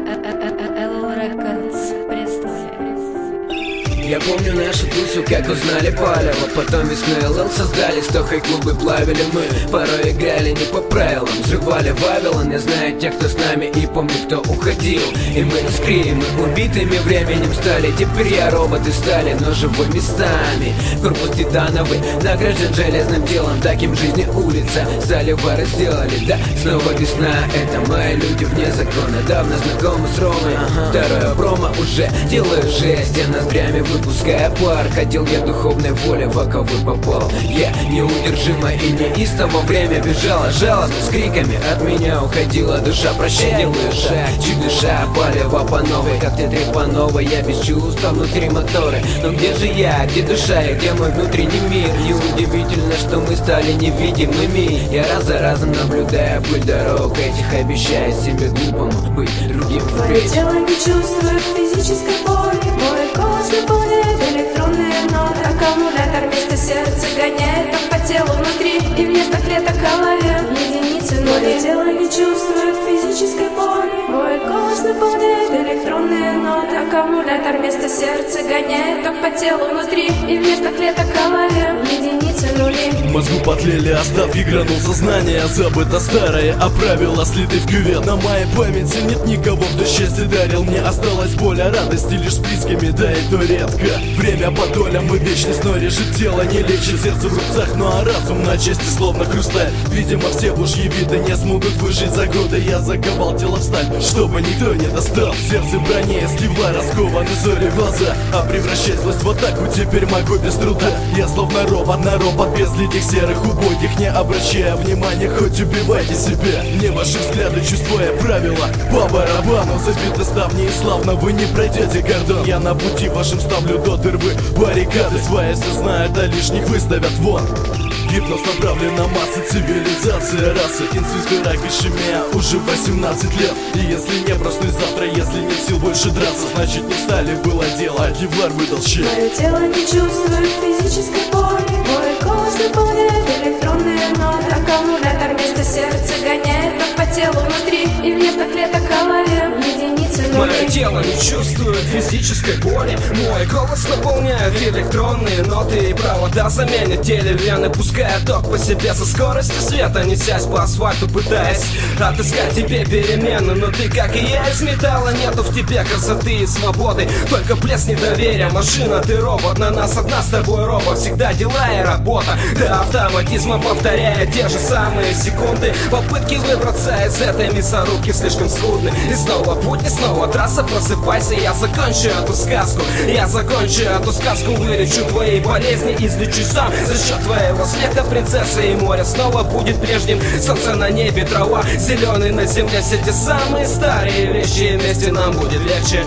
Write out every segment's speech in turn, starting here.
Я помню нашу тусу, как узнали палево. Потом весной ЛЛ создали, 100 хай-клубы плавили мы. Порой играли не по правилам, взрывали Вавилон. Я знаю тех, кто с нами, и помню, кто уходил. И мы не скрием, мы убитыми временем стали. Теперь я роботы стали, но живой местами. Корпус титановый, награжден железным телом. Таким жизни улица, заливары сделали, да. Снова весна, это мои люди вне закона. Давно знакомы с Ромой, второе промо уже делаю жесть. Я ноздрями выпуская пар, хотел я духовной воли, в оковы попал. Я неудержимо и неистово время бежало, жалобно с криками от меня уходила душа. Прощай, делаю шаг, чуть душа, палево по новой, как ты трепановой. Я без чувства внутри моторы, но где же я, где душа и где мой внутренний мир? Неудивительно, что мы стали невидимыми. Я раз за разом наблюдаю пыль дорог этих, обещая себе глупому быть другим Мое впредь. тело не чувствует физической боли, мой голос наполняет электронные ноты. Аккумулятор вместо сердца гоняет ток по телу внутри, и вместо клеток в голове единицы нули. Мое тело не чувствует физической боли, мой голос наполняет электронные ноты. Аккумулятор вместо сердца гоняет ток по телу внутри, и вместо клеток в голове единицы нули. В мозгу потлели остатки, гранул сознания. Забыто старое, а правила слиты в кювет. На моей памяти нет никого, кто счастье дарил. Мне осталась боль, а радости лишь с близкими, да и то редко. Время по долям и вечность, но режет тело, не лечит сердце в рубцах. Ну а разум на части словно хрусталь. Видимо, все божьи виды не смогут выжить за годы. Я заковал тело в сталь, чтобы никто не достал. Сердце в броне, слива раскованы зори глаза. А превращать злость в атаку теперь могу без труда. Я словно робот на робот, без этих серых убогих, не обращая внимания, хоть убивайте себя. Мне ваши взгляды, чувствуя правила, по барабану забиты ставни, и славно вы не пройдете кордон. Я на пути вашим ставлю до дырвы баррикады свои, все знают, а лишних выставят вон. Гипноз направлен на массы, цивилизация, расы, инсульт, рак, ишемия уже 18 лет. И если не проснусь завтра, если нет сил больше драться, значит не стали было дело, а кевлар выдал щит. Мое тело не чувствует физической боли, мой голос наполняет электронные ноты. Аккумулятор вместо сердца гоняет ток по телу внутри, и вместо клеток в голове единицы нули. Мое тело не чувствует физической боли, мой голос наполняет электронные ноты. И провода заменят теле вены, пуская ток по себе со скоростью света, несясь по асфальту, пытаясь отыскать тебе перемены. Но ты, как и я, из металла, нету в тебе красоты и свободы, только блеск недоверия. Машина, ты робот, на нас одна с тобой робот. Всегда дела и работа, до автоматизма повторяя те же самые секунды. Попытки выбраться из этой мясорубки слишком скудны. И снова путь, и снова трасса, просыпайся. Я закончу эту сказку, я закончу эту сказку. Вылечу твои болезни, излечу сам за счет твоего смеха, принцесса. И море снова будет прежним, солнце на небе, трава зеленый на земле. Все те самые старые вещи, и вместе нам будет легче.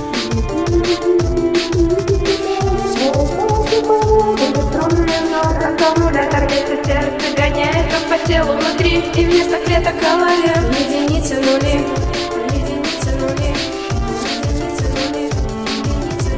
Аккумулятор вместо сердца гоняет ток по телу внутри, и вместо клеток в голове единицы нули. Единицы нули. Единицы нули. Единицы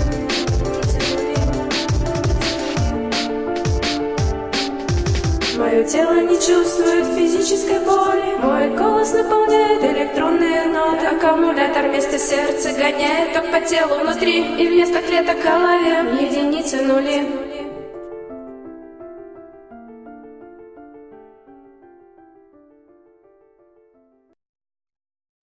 нули. Мое тело не чувствует физической боли, мой голос наполняет электронные ноты. Аккумулятор вместо сердца гоняет ток по телу внутри, и вместо клеток в голове единицы нули.